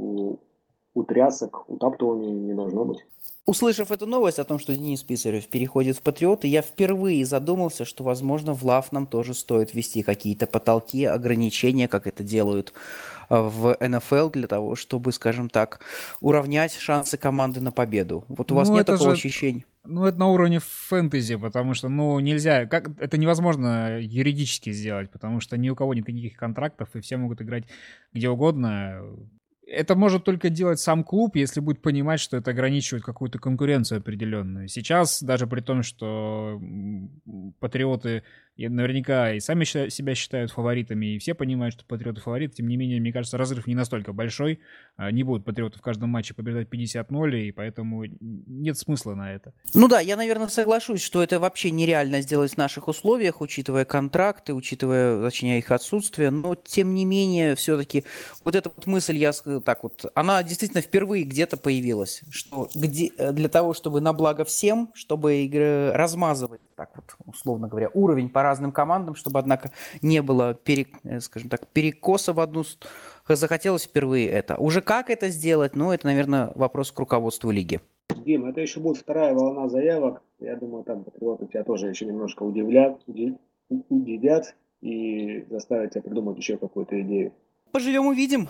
утрясок, утаптываний не должно быть. Услышав эту новость о том, что Денис Писарев переходит в Патриоты, я впервые задумался, что, возможно, в ЛАВ нам тоже стоит ввести какие-то потолки, ограничения, как это делают в эн эф эл, для того, чтобы, скажем так, уравнять шансы команды на победу. Вот у вас ну, нет такого же, ощущения? Ну, это на уровне фэнтези, потому что, ну, нельзя, как, это невозможно юридически сделать, потому что ни у кого нет никаких контрактов, и все могут играть где угодно. Это может только делать сам клуб, если будет понимать, что это ограничивает какую-то конкуренцию определенную. Сейчас, даже при том, что Патриоты наверняка и сами себя считают фаворитами, и все понимают, что Патриоты фавориты, тем не менее, мне кажется, разрыв не настолько большой. Не будут Патриоты в каждом матче побеждать пятьдесят ноль, и поэтому нет смысла на это. Ну да, я, наверное, соглашусь, что это вообще нереально сделать в наших условиях, учитывая контракты, учитывая, точнее, их отсутствие, но, тем не менее, все-таки вот эта вот мысль, я так вот, она действительно впервые где-то появилась, что где, для того, чтобы на благо всем, чтобы игры размазывать, так вот, условно говоря, уровень по разным командам, чтобы, однако, не было, пере, скажем так, перекоса в одну сторону. Захотелось впервые это. Уже как это сделать, ну, это, наверное, вопрос к руководству лиги. Дим, это еще будет вторая волна заявок. Я думаю, там Патриоты тебя тоже еще немножко удивлят, удивят и заставят тебя придумать еще какую-то идею. Поживем, увидим.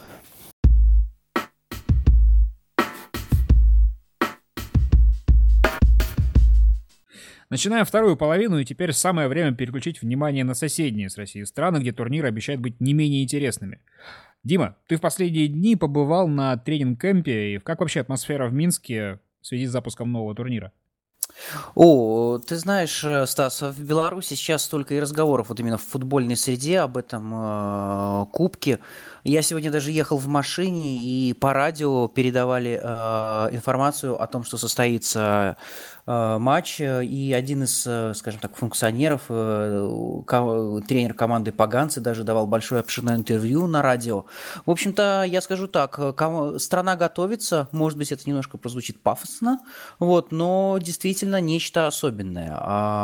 Начинаем вторую половину, и теперь самое время переключить внимание на соседние с Россией страны, где турниры обещают быть не менее интересными. Дима, ты в последние дни побывал на тренинг-кемпе, и как вообще атмосфера в Минске в связи с запуском нового турнира? О, ты знаешь, Стас, в Беларуси сейчас столько и разговоров вот именно в футбольной среде об этом э, кубке. Я сегодня даже ехал в машине, и по радио передавали э, информацию о том, что состоится э, матч, и один из, э, скажем так, функционеров, э, ко- тренер команды Паганцы, даже давал большое обширное интервью на радио. В общем-то, я скажу так, э, кому- страна готовится, может быть, это немножко прозвучит пафосно, вот, но действительно нечто особенное.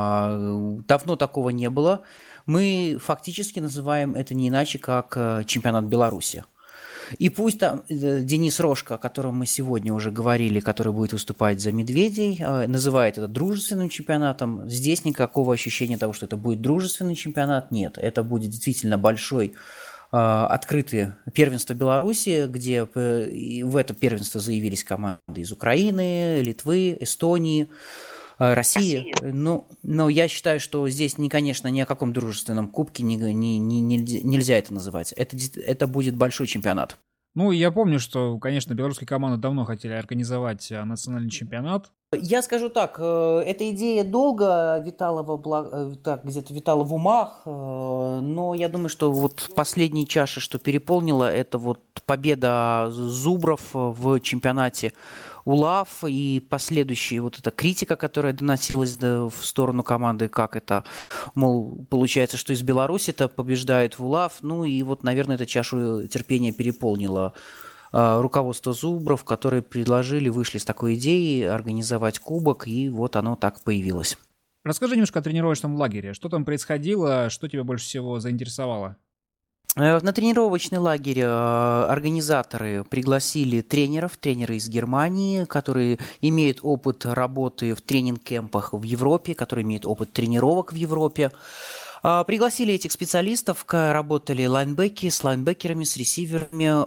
А, давно такого не было. Мы фактически называем это не иначе, как э, чемпионат Беларуси. И пусть там э, Денис Рожко, о котором мы сегодня уже говорили, который будет выступать за «Медведей», э, называет это дружественным чемпионатом, здесь никакого ощущения того, что это будет дружественный чемпионат, нет. Это будет действительно большой э, открытое первенство Беларуси, где э, и в это первенство заявились команды из Украины, Литвы, Эстонии, э, России. Ну, но я считаю, что здесь, не, конечно, ни о каком дружественном кубке не, не- не- нельзя нельзя это называть. Это, дес- это будет большой чемпионат. Ну, я помню, что, конечно, белорусские команды давно хотели организовать а, национальный чемпионат. Я скажу так, э, эта идея долго витала, во бла- э, так, где-то витала в умах, э, но я думаю, что вот последней чашей, что переполнила, это вот победа Зубров в чемпионате УЛАФ и последующая вот эта критика, которая доносилась до- в сторону команды, как это, мол, получается, что из Беларуси-то побеждают в УЛАФ, ну и вот, наверное, эта чашу терпения переполнила э, руководство Зубров, которые предложили, вышли с такой идеей организовать кубок, и вот оно так появилось. Расскажи немножко о тренировочном лагере. Что там происходило, что тебя больше всего заинтересовало? Э, На тренировочный лагерь э, организаторы пригласили тренеров, тренеры из Германии, которые имеют опыт работы в тренинг-кемпах в Европе, которые имеют опыт тренировок в Европе. А, Пригласили этих специалистов, к- работали лайнбеки с лайнбекерами, с ресиверами.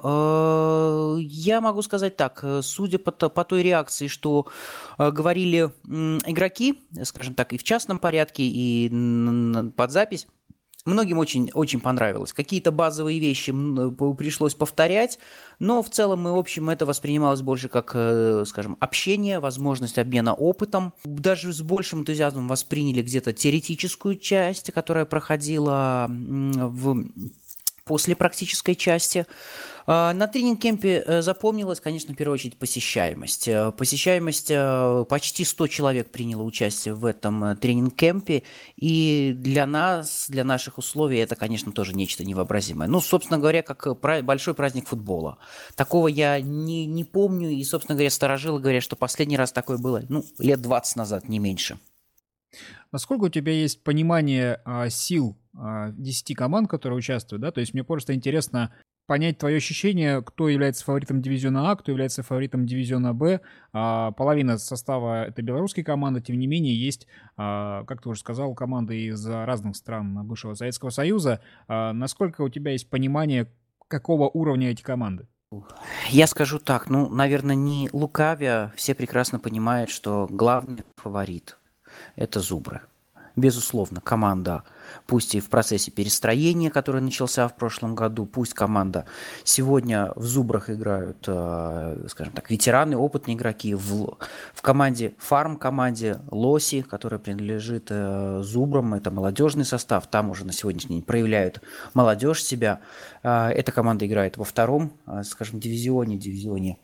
Э, Я могу сказать так, э, судя по, то- по той реакции, что э, говорили м, игроки, скажем так, и в частном порядке, и н- н- под запись, многим очень, очень понравилось. Какие-то базовые вещи м, п- пришлось повторять, но в целом и в общем это воспринималось больше как, э, скажем, общение, возможность обмена опытом. Даже с большим энтузиазмом восприняли где-то теоретическую часть, которая проходила м, в после практической части. А, На тренинг-кемпе э, запомнилась, конечно, в первую очередь посещаемость. Э, Посещаемость, э, почти сто человек приняло участие в этом э, тренинг-кемпе, и для нас, для наших условий это, конечно, тоже нечто невообразимое. Ну, собственно говоря, как э, пра- большой праздник футбола. Такого я не, не помню, и, собственно говоря, старожилы говорят, что последний раз такое было, ну, лет двадцать назад, не меньше. Насколько у тебя есть понимание а, сил а, десяти команд, которые участвуют, да? То есть мне просто интересно понять твое ощущение, кто является фаворитом дивизиона А, кто является фаворитом дивизиона Б. А, половина состава — это белорусские команды, тем не менее есть, а, как ты уже сказал, команды из разных стран бывшего Советского Союза. А, насколько у тебя есть понимание, какого уровня эти команды? Я скажу так, ну, наверное, не лукавя, все прекрасно понимают, что главный фаворит – это Зубры. Безусловно, команда, пусть и в процессе перестроения, который начался в прошлом году, пусть команда сегодня в Зубрах играют, э, скажем так, ветераны, опытные игроки, в, в команде, фарм-команде Лоси, которая принадлежит э, Зубрам, это молодежный состав, там уже на сегодняшний день проявляют молодежь себя. Э, эта команда играет во втором, э, скажем, дивизионе, дивизионе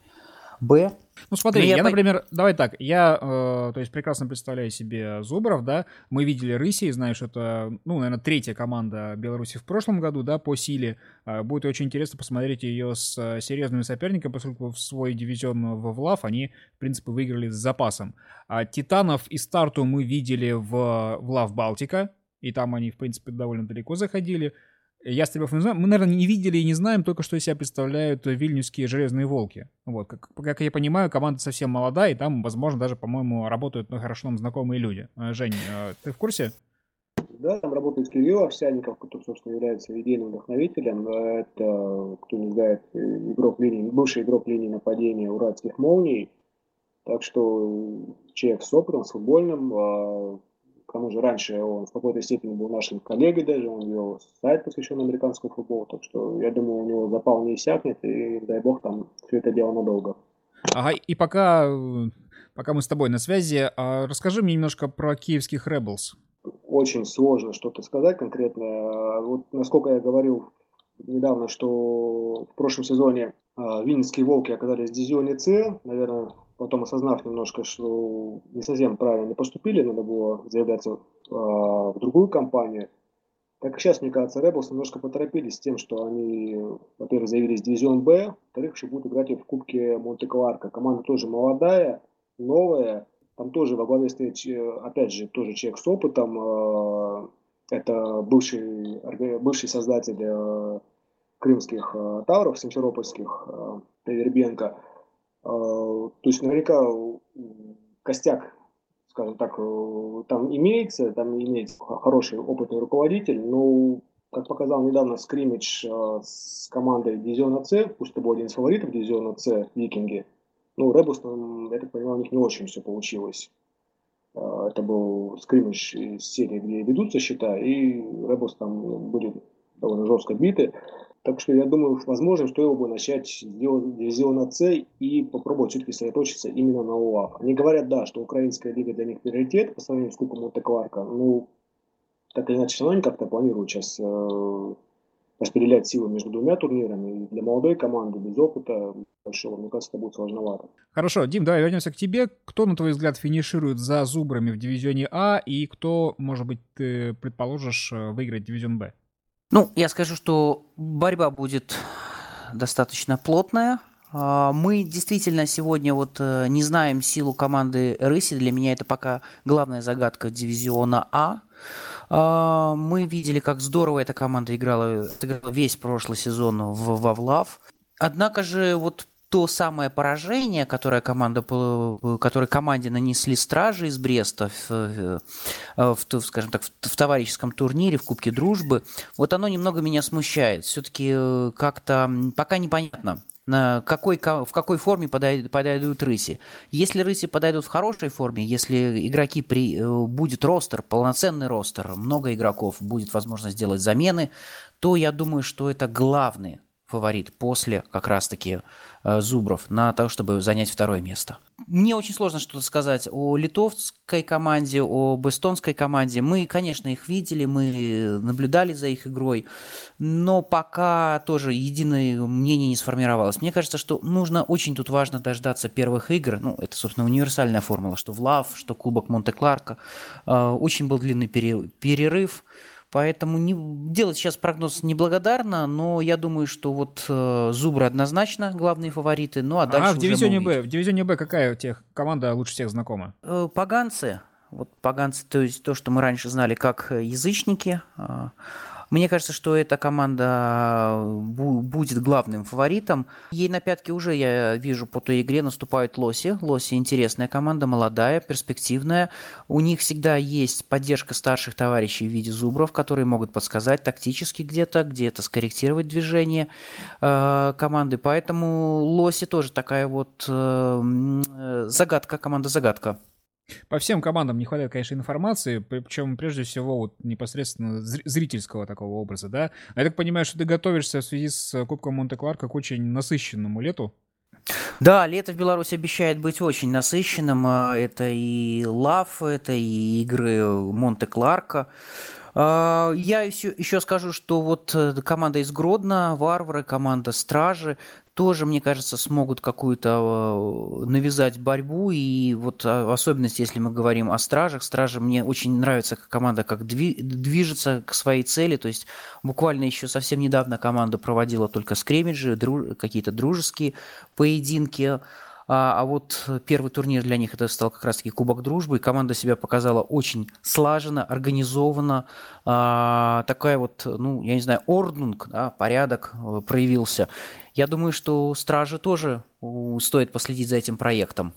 Б. Ну смотри, Ну, я я, по- например, давай так, я, э, то есть прекрасно представляю себе Зубров, да, мы видели Рыси, знаешь, это, ну, наверное, третья команда Беларуси в прошлом году, да, по силе. Э, будет очень интересно посмотреть ее с э, серьезными соперниками, поскольку в свой дивизион в ВЛАФ они, в принципе, выиграли с запасом. А Титанов и Старту мы видели в ВЛАФ Балтика, и там они, в принципе, довольно далеко заходили. Ястребов не знаю. Мы, наверное, не видели и не знаем только, что из себя представляют вильнюсские «Железные волки». Вот, как, как я понимаю, команда совсем молодая, и там, возможно, даже, по-моему, работают ну, хорошо нам знакомые люди. Э, Жень, э, ты в курсе? Да, там работает Кирилл Овсянников, который, собственно, является идейным вдохновителем. Это, кто не знает, игрок линии, бывший игрок линии нападения «Уральских молний». Так что человек с опытом, с футбольным. а, К тому же раньше он в какой-то степени был нашим коллегой даже, он вел сайт, посвященный американскому футболу. Так что я думаю, у него запал не иссякнет, и дай бог там все это дело надолго. Ага, и пока, э, пока мы с тобой на связи, а расскажи мне немножко про киевских Rebels. Очень сложно что-то сказать конкретно. Вот насколько я говорил недавно, что в прошлом сезоне э, Винницкие Волки оказались в дивизионе С, наверное, потом осознав немножко, что не совсем правильно поступили, надо было заявляться э, в другую компанию. Так сейчас, мне кажется, Rebels немножко поторопились с тем, что они, во-первых, заявились в дивизион Б, во-вторых, еще будут играть в Кубке Монте-Кларко. Команда тоже молодая, новая. Там тоже во главе стоит, опять же, тоже человек с опытом. Это бывший, бывший создатель крымских тавров, симферопольских, Вербенко. То есть наверняка костяк, скажем так, там имеется, там имеется хороший опытный руководитель, но, как показал недавно скриммидж с командой дивизиона С, пусть это был один из фаворитов дивизиона С, Викинги, ну, Ребус, я так понимаю, у них не очень все получилось. Это был скриммидж из серии, где ведутся счета, и Ребус там были довольно жестко биты. Так что я думаю, возможно, стоило бы начать с дивизиона С и попробовать все-таки сосредоточиться именно на УАФ. Они говорят, да, что украинская лига для них приоритет по сравнению с Кубком Монте-Кларко. Ну, так или иначе, все равно они как-то планируют сейчас э, распределять силы между двумя турнирами. И для молодой команды без опыта большого, мне кажется, это будет сложновато. Хорошо, Дим, давай вернемся к тебе. Кто, на твой взгляд, финиширует за Зубрами в дивизионе А, и кто, может быть, ты предположишь выиграть дивизион Б? Ну, я скажу, что борьба будет достаточно плотная. Мы действительно сегодня вот не знаем силу команды Рыси. Для меня это пока главная загадка дивизиона А. Мы видели, как здорово эта команда играла, играла весь прошлый сезон в Вавлав. Однако же вот то самое поражение, которое, команда, которое команде нанесли Стражи из Бреста в, в, в, скажем так, в, в товарищеском турнире, в Кубке Дружбы, вот оно немного меня смущает. Все-таки как-то пока непонятно, на какой, в какой форме подойдут, подойдут Рыси. Если Рыси подойдут в хорошей форме, если игроки при, будет ростер, полноценный ростер, много игроков, будет возможность сделать замены, то я думаю, что это главный фаворит после как раз-таки э, Зубров на то, чтобы занять второе место. Мне очень сложно что-то сказать о литовской команде, об эстонской команде. Мы, конечно, их видели, мы наблюдали за их игрой, но пока тоже единое мнение не сформировалось. Мне кажется, что нужно, очень тут важно дождаться первых игр. Ну, это, собственно, универсальная формула, что Влав, что Кубок Монте-Кларко. Э, очень был длинный перерыв. Поэтому не, делать сейчас прогноз неблагодарно, но я думаю, что вот э, Зубры однозначно главные фавориты. Ну а дальше а в дивизионе уже Б, в дивизионе Б какая у тех команда лучше всех знакома? Э, Поганцы. Вот поганцы, то есть то, что мы раньше знали как язычники. Э, Мне кажется, что эта команда будет главным фаворитом. Ей на пятки уже, я вижу, по той игре наступают Лоси. Лоси интересная команда, молодая, перспективная. У них всегда есть поддержка старших товарищей в виде Зубров, которые могут подсказать тактически где-то, где-то скорректировать движение э, команды. Поэтому Лоси тоже такая вот э, загадка, команда-загадка. По всем командам не хватает, конечно, информации, причем прежде всего вот непосредственно зрительского такого образа, да? Я так понимаю, что ты готовишься в связи с Кубком Монте-Кларко к очень насыщенному лету? Да, лето в Беларуси обещает быть очень насыщенным. Это и Лав, это и игры Монте-Кларко. Я еще, еще скажу, что вот команда из Гродно, Варвары, команда Стражи тоже, мне кажется, смогут какую-то навязать борьбу. И вот в особенности, если мы говорим о Стражах, Стражи мне очень нравится как команда, как движется к своей цели. То есть буквально еще совсем недавно команда проводила только скриммиджи, друж... какие-то дружеские поединки. А, а вот первый турнир для них это стал как раз-таки Кубок Дружбы, и команда себя показала очень слаженно, организованно. А, такая вот, ну, я не знаю, орднунг, да, порядок проявился. Я думаю, что Стражи тоже стоит последить за этим проектом.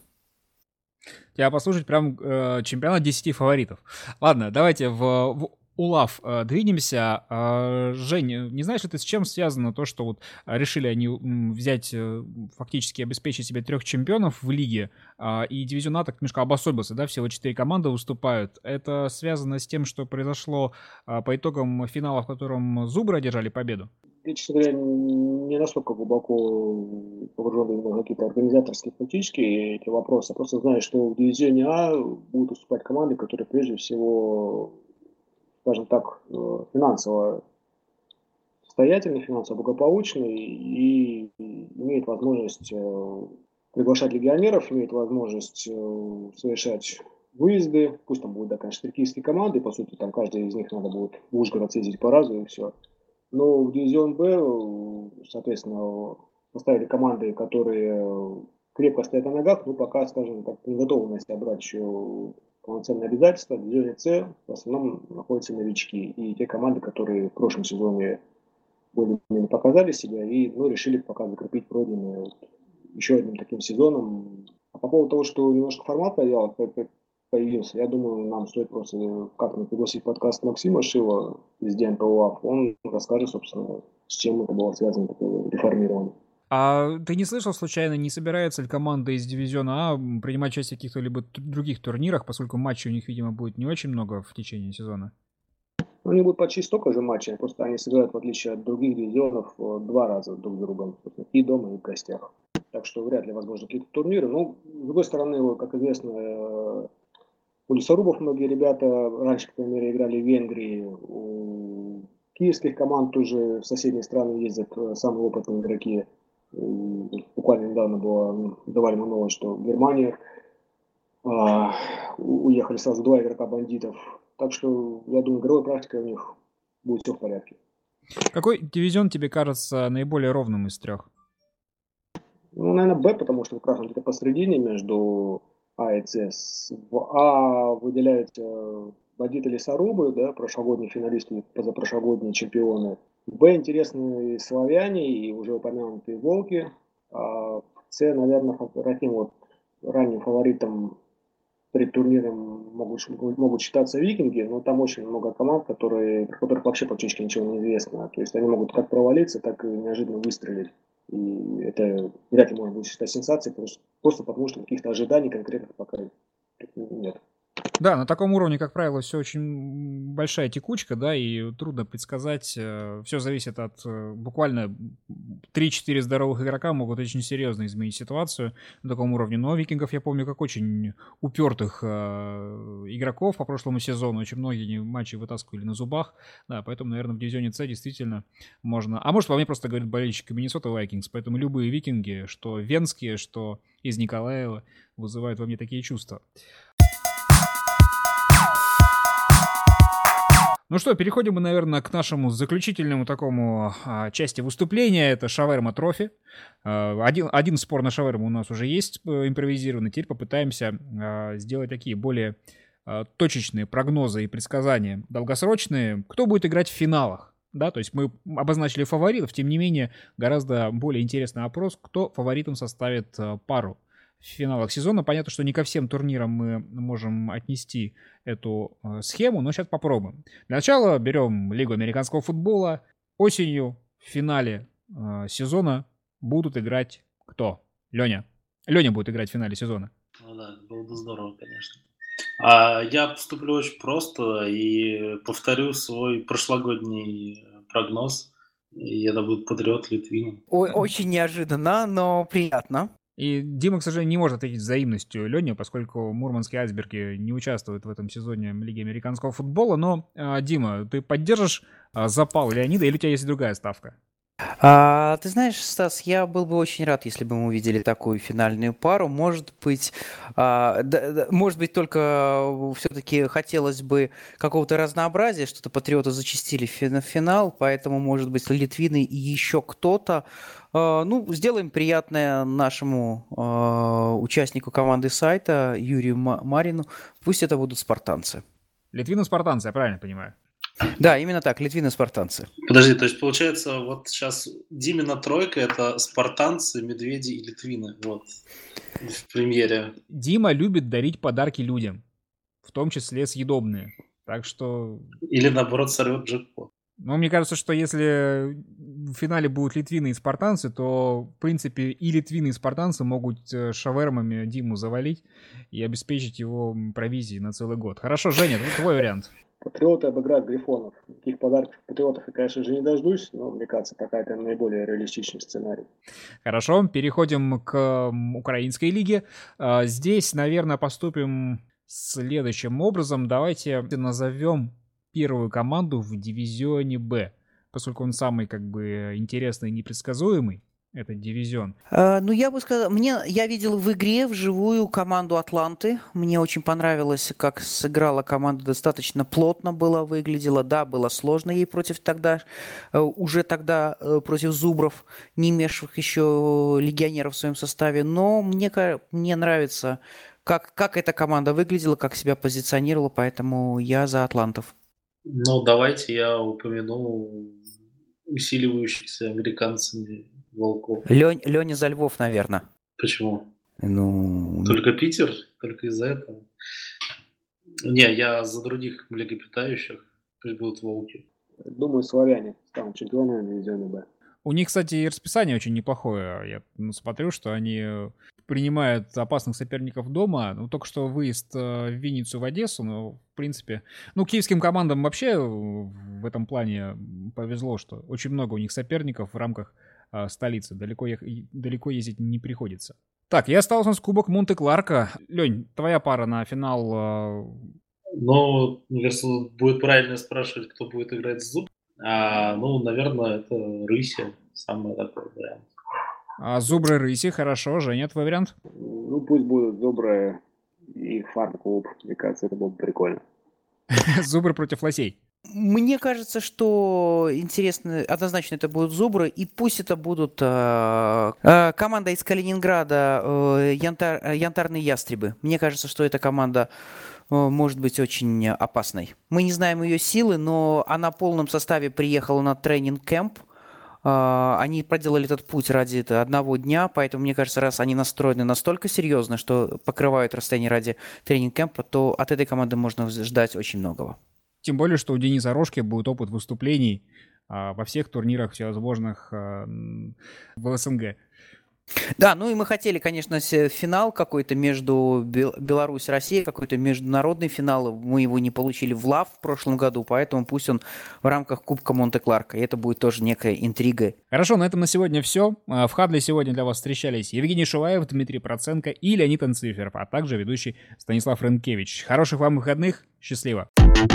Тебя послушать прям э, чемпионат десяти фаворитов. Ладно, давайте в... в... Улав, двинемся. Жень, не знаешь ли ты, с чем связано то, что вот решили они взять, фактически обеспечить себе трех чемпионов в лиге, и дивизион А так немножко обособился, да, всего четыре команды выступают. Это связано с тем, что произошло по итогам финала, в котором Зубры одержали победу? Я, честно говоря, не настолько глубоко погружен в какие-то организаторские, политические эти вопросы. Я просто знаю, что в дивизионе А будут выступать команды, которые прежде всего, скажем так, финансово состоятельный, финансово благополучный и имеет возможность приглашать легионеров, имеет возможность совершать выезды, пусть там будут, да, конечно, киевские команды, по сути, там каждый из них надо будет в Ужгород съездить по разу и все. Но в дивизион Б, соответственно, поставили команды, которые крепко стоят на ногах, но пока, скажем так, не готовы на себя брать еще полноценные обязательства. В дивизионе С в основном находятся новички и те команды, которые в прошлом сезоне более-менее показали себя и, ну, решили пока закрепить пройденное еще одним таким сезоном. А по поводу того, что немножко формат появился, я думаю, нам стоит просто как-нибудь пригласить подкаст Максима Шила из ди эн пэ о эй. Он расскажет, собственно, с чем это было связано, такое реформирование. А ты не слышал, случайно, не собирается ли команда из дивизиона А принимать участие в каких-либо других турнирах, поскольку матчей у них, видимо, будет не очень много в течение сезона? У них будет почти столько же матчей, просто они сыграют, в отличие от других дивизионов, два раза друг с другом, и дома, и в гостях. Так что вряд ли возможны какие-то турниры. Но, с другой стороны, как известно, у лесорубов многие ребята раньше, по крайней мере, играли в Венгрии. У киевских команд тоже в соседние страны ездят самые опытные игроки. Буквально недавно было, давали мы новость, что в Германию а, уехали сразу два игрока бандитов. Так что, я думаю, игровой практикой у них будет все в порядке. Какой дивизион тебе кажется наиболее ровным из трех? Ну, наверное, Б, потому что как раз он где-то посередине между А и С. В А выделяются бандиты лесорубы, да, прошлогодние финалисты, позапрошлогодние чемпионы. В Б интересные славяне и уже упомянутые волки. А в С, наверное, таким вот ранним фаворитом перед турниром могут, могут считаться викинги, но там очень много команд, которые, про которых вообще практически ничего не известно. То есть они могут как провалиться, так и неожиданно выстрелить. И это вряд ли можно будет считать сенсацией, просто, просто потому что каких-то ожиданий конкретных пока нет. Да, на таком уровне, как правило, все очень большая текучка, да, и трудно предсказать. Все зависит от буквально три-четыре здоровых игрока могут очень серьезно изменить ситуацию на таком уровне. Но викингов я помню как очень упертых э, игроков по прошлому сезону. Очень многие матчи вытаскивали на зубах. Да, поэтому, наверное, в дивизионе С действительно можно... А может, во мне просто говорит болельщик Миннесота Вайкингс. Поэтому любые викинги, что венские, что из Николаева, вызывают во мне такие чувства. Ну что, переходим мы, наверное, к нашему заключительному такому а, части выступления. Это шаверма трофи. А, один, один спор на шаверму у нас уже есть импровизированный. Теперь попытаемся а, сделать такие более а, точечные прогнозы и предсказания долгосрочные. Кто будет играть в финалах? Да, то есть мы обозначили фаворитов, тем не менее гораздо более интересный опрос, кто фаворитом составит а, пару в финалах сезона. Понятно, что не ко всем турнирам мы можем отнести эту э, схему, но сейчас попробуем. Для начала берем Лигу американского футбола. Осенью в финале э, сезона будут играть кто? Леня. Леня будет играть в финале сезона. Ну да, было бы здорово, конечно. А я поступлю очень просто и повторю свой прошлогодний прогноз. И это будет Патриот Литвин. Очень неожиданно, но приятно. И Дима, к сожалению, не может ответить взаимностью Лене, поскольку мурманские айсберги не участвуют в этом сезоне Лиги американского футбола. Но, э, Дима, ты поддержишь э, запал Леонида или у тебя есть другая ставка? А, ты знаешь, Стас, я был бы очень рад, если бы мы увидели такую финальную пару. Может быть, а, да, да, может быть, только все-таки хотелось бы какого-то разнообразия, что-то патриоты зачастили в финал, поэтому, может быть, литвины и еще кто-то. А, ну, сделаем приятное нашему а, участнику команды сайта Юрию Марину. Пусть это будут спартанцы. Литвины-спартанцы, я правильно понимаю? Да, именно так, литвины-спартанцы. Подожди, то есть получается, вот сейчас Димина тройка — это спартанцы, медведи и литвины, вот, в премьере. Дима любит дарить подарки людям, в том числе съедобные, так что... Или наоборот сорвет джекпот. Ну, мне кажется, что если в финале будут литвины и спартанцы, то, в принципе, и литвины, и спартанцы могут шавермами Диму завалить и обеспечить его провизией на целый год. Хорошо, Женя, твой вариант. Патриоты обыграют Грифонов. Таких подарков патриотов я, конечно же, не дождусь, но, мне кажется, какая-то наиболее реалистичный сценарий. Хорошо, переходим к украинской лиге. Здесь, наверное, поступим следующим образом. Давайте назовем первую команду в дивизионе Б. поскольку он самый как бы интересный и непредсказуемый, этот дивизион. А, ну, я бы сказал, мне, я видел в игре вживую команду Атланты. Мне очень понравилось, как сыграла команда, достаточно плотно была, выглядела. Да, было сложно ей против тогда, уже тогда против Зубров, не имевших еще легионеров в своем составе. Но мне, мне нравится, как, как эта команда выглядела, как себя позиционировала, поэтому я за Атлантов. Ну, давайте я упомяну усиливающихся американцами Волков. Лень, Леня за Львов, наверное. Почему? Ну... Только Питер? Только из-за этого? Не, я за других млекопитающих. Пусть будут волки. Думаю, славяне станут чемпионами дивизиона Б. У них, кстати, и расписание очень неплохое. Я ну, смотрю, что они принимают опасных соперников дома. Ну, только что выезд в Винницу, в Одессу, но, в принципе... Ну, киевским командам вообще в этом плане повезло, что очень много у них соперников в рамках столицы. Далеко, ех... Далеко ездить не приходится. Так, я остался с Кубок Монте-Кларко. Лень, твоя пара на финал... Ну, мне кажется, будет правильно спрашивать, кто будет играть с Зуб. А, ну, наверное, это Рыси. Самый такой вариант. А Зубры Рыси, хорошо. Женя, твой вариант? Ну, пусть будут Зубры и Фарм-клуб. Мне кажется, это было бы прикольно. Зубры против лосей. Мне кажется, что интересно, однозначно это будут Зубры, и пусть это будут э, э, команда из Калининграда, э, янтар, Янтарные Ястребы. Мне кажется, что эта команда э, может быть очень опасной. Мы не знаем ее силы, но она в полном составе приехала на тренинг-кэмп. Э, они проделали этот путь ради этого одного дня, поэтому, мне кажется, раз они настроены настолько серьезно, что покрывают расстояние ради тренинг-кэмпа, то от этой команды можно ждать очень многого. Тем более, что у Дениса Рожки будет опыт выступлений а, во всех турнирах всевозможных а, в СНГ. Да, ну и мы хотели, конечно, финал какой-то между Беларусь и Россией, какой-то международный финал. Мы его не получили в ЛАВ в прошлом году, поэтому пусть он в рамках Кубка Монте-Кларко. И это будет тоже некая интрига. Хорошо, на этом на сегодня все. В Хадле сегодня для вас встречались Евгений Шуваев, Дмитрий Проценко и Леонид Анциферов, а также ведущий Станислав Рынкевич. Хороших вам выходных. Счастливо.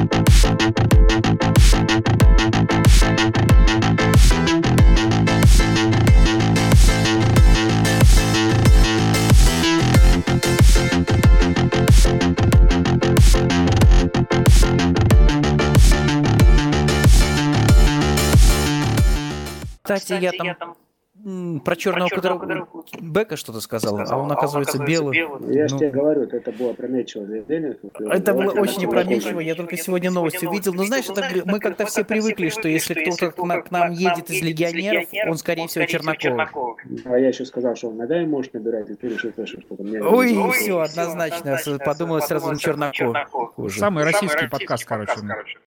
Кстати, я там м, про черного кудрявого Бека что-то сказал, а он, оказывается, белый. Я же Ну, тебе говорю, это было опрометчивое заявление. это было очень опрометчиво, я только сегодня новости увидел. Но знаешь, это, мы как-то все привыкли, что если кто-то к на- к нам едет из легионеров, он, скорее всего, Чернаков. А я еще сказал, что он ногами может набирать, и ты решил, что что-то мне... Ой, все, однозначно, подумала сразу на Чернаков. Самый российский подкаст, короче.